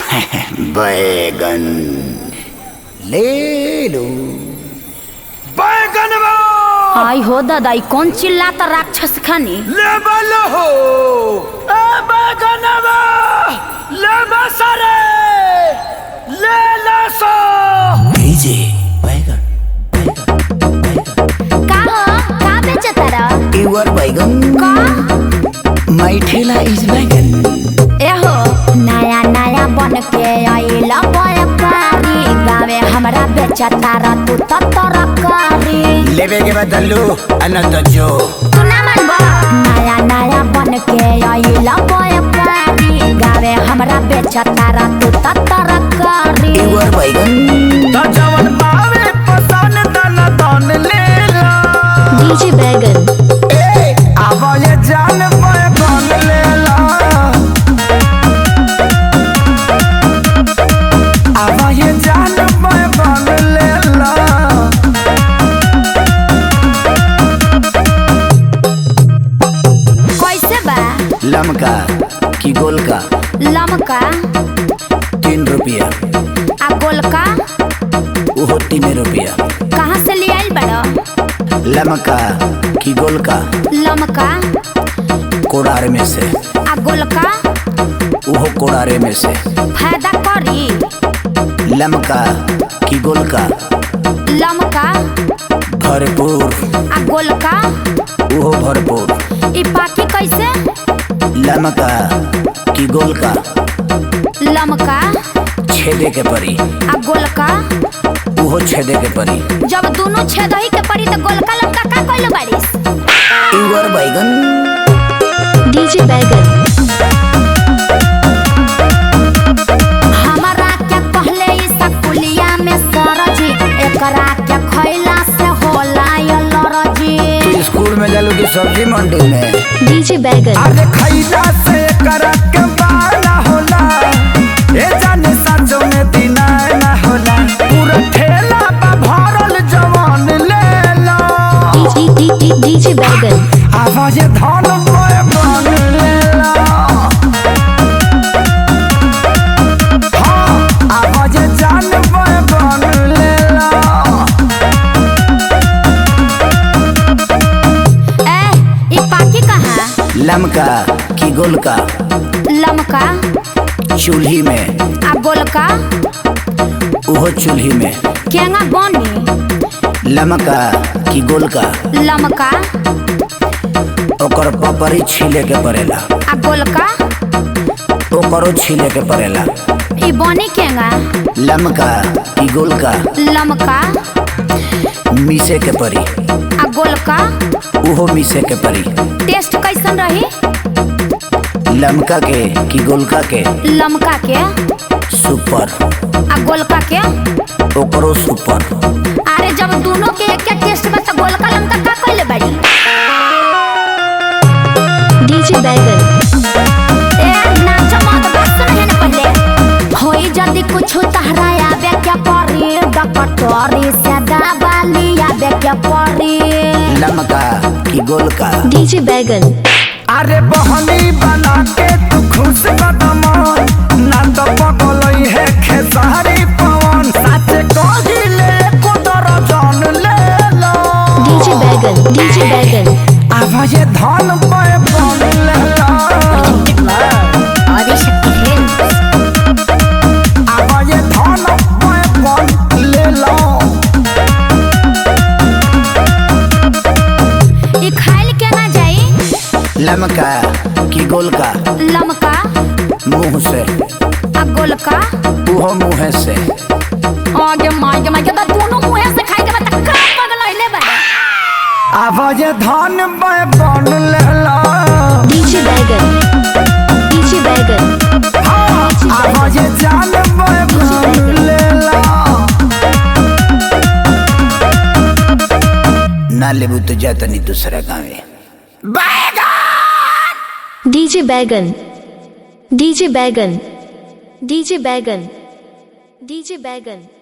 बैगन ले लो। बैगन आई हो दादा कौन चिल्लाता राक्षस खानी ले बलो हो बैगन ले बसरे ले लसो भेजे बैगन का बेचता रहा इवर बैगन का माय ठेला इज बैगन। एहो नया नया बन के आइला व्यापारी गावे हमरा बेचता रहा तू तरकारी लेवे के बदलू अनंत जो तू ना मानबा नया नया बन के आइला व्यापारी गावे हमरा बेचता रहा तू तरकारी इवर बैगन तो जवन पावे पसंद तन तन ले लो डीजे बैगन ए आवा ये जान बैगन ले लो आवा ये जान बैगन ले लो कैसे बा लमका की गोल का लमका 3 रुपया आ गोलका वो 3 रुपया। कहाँ से ले आइल बड़ा लमका की गोल का लमका कोड़ार में से आ गोलका वो कोड़ारे में से फायदा करी लमका की गोल का लमका भरपूर आ गोलका वो भरपूर। ई पाकी कैसे लमका की गोल का लमका छेदे के परी आ गोलका वो छेदे के परी। जब दोनों छेदही के पड़ी तो गोलका लमका का कइल बारिस इवर बैगन डीजे बैगन हमारा क्या कहले ई सकुलिया में सरजी एकरा क्या खइला से होला ये लरजी तू स्कूल में जालू की सब्जी मंडी में डीजे बैगन अरे खइला से करा के बाला होला ए जाने साँझों में दिना ना होला पूरा ठेला बा भरल जवान ले लो डीजे बैगन आवाज धान बैगन ले लो हाँ आवाज जान बैगन ले लो। ए ई पाकी कहाँ लमका की गोल का लमका चूल्ही में आ गोलका वो चूल्ही में केंगा बनी लमका की गोल का लमका ओकर पपरी छीले के पड़ेला आ गोलका ओकरो छीले के पड़ेला। ई बनी केंगा लमका की गोल का लमका मीसे के परी आ गोलका वो मीसे के परी। टेस्ट कैसन रही लमका के की गोलका के लमका के सुपर आ गोलका के ओकरो सुपर। अरे जब दोनों के एक टेस्ट बा तो गोलका लमका का कइले बाड़ी डीजे बैगन ए नाच मत बस नहीं न पहले होई जदी कुछ तहराया बे क्या परी डकटोरी से दाबाली या बे क्या परी लमका की गोल का डीजे बैगन अरे बहनी बना के तू खुश कदम ना तो पगलई है खेसारी पवन सच कहिले को दर्जन ले लो डीजे बैगन आवाज धान बैगन ले लो आदिशक्ति फिल्म्स आवाज धान बैगन ले लो। ई खाइल के ना जाई लमका की गोल का लमका मुंह से आ गोलका वो मुँह से आगे मागे तो दोनों मुंह से खाई के बता का पगलइले बा आवाज धान बैगन ले लो डीजे बैगन हाँ आवाज जान बैगन ले लो। ना लेबू तो जाता नहीं दूसरा गाँव बैगन डीजे बैगन डीजे बैगन डीजे बैगन डीजे बैगन